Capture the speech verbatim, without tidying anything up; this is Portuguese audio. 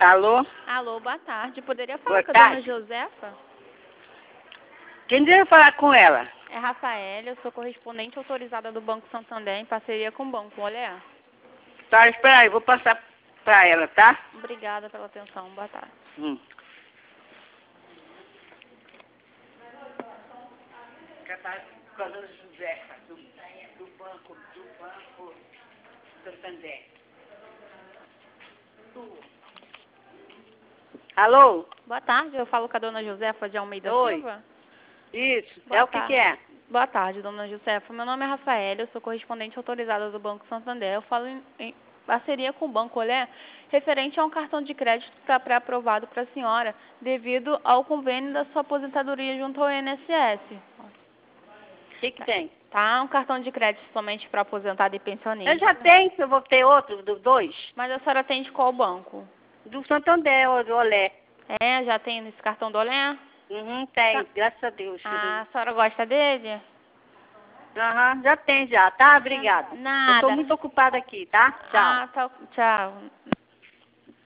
Alô? Alô, boa tarde. Poderia falar Boa com a tarde. dona Josefa? Quem deve falar com ela? É Rafaela, eu sou correspondente autorizada do Banco Santander em parceria com o Banco Olé. Tá, espera aí, vou passar pra ela, tá? Obrigada pela atenção. Boa tarde. Hum. Capaz com a dona Josefa, do, do banco, do banco Santander. Alô? Boa tarde, eu falo com a dona Josefa de Almeida Oi. Silva. Isso, Boa é o que tarde. que é? Boa tarde, dona Josefa. Meu nome é Rafaela, eu sou correspondente autorizada do Banco Santander. Eu falo em, em parceria com o Banco Olé, referente a um cartão de crédito que está pré-aprovado para a senhora, devido ao convênio da sua aposentadoria junto ao I N S S. O que que tem? Tá? Um cartão de crédito somente para aposentado e pensionista. Eu já tenho, eu vou ter outro, do dois. Mas a senhora tem de qual banco? Do Santander, ou do Olé. É, já tem esse cartão do Olé? Uhum, tem, Tá. graças a Deus. Ah, a senhora gosta dele? Aham, já tem já, tá? Obrigada. Eu tô Nada. muito ocupada aqui, tá? Tchau. Ah, tá. Tchau.